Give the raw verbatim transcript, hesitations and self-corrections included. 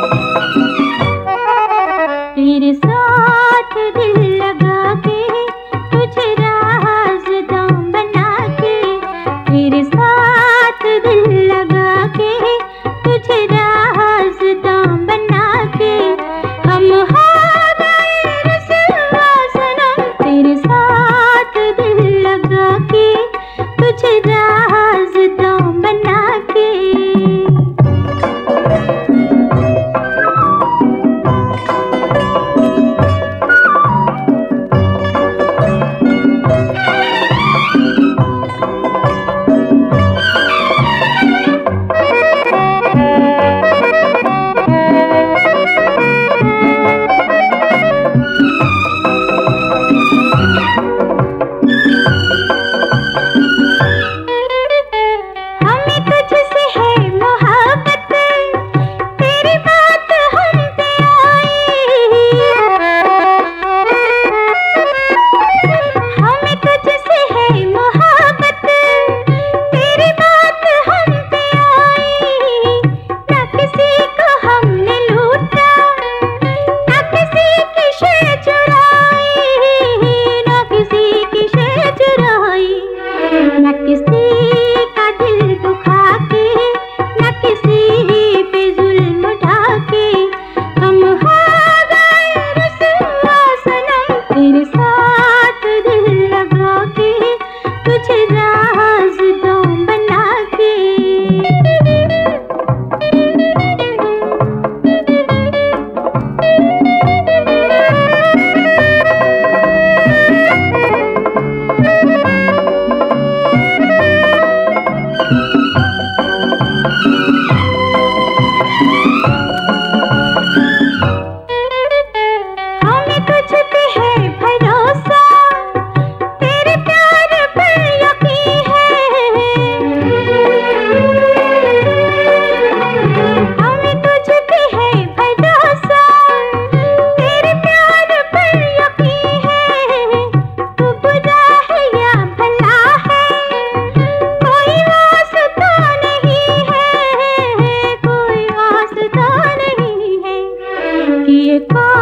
तेरे साथ दिल लगा के, तुझे राज़दां बना के, तेरे साथ दिल लगा के, तुझे राज़दां बना के, हम हो गए रुसवा सनम। तेरे साथ दिल लगा के, तुझे राज़दां बना के। न किसी का दिल दुखा के, न किसी पे जुल्म ढाके, हम हो गए रुसवा सनम। तेरे साथ दिल लगा के, तुझे राज़दां बना के। ये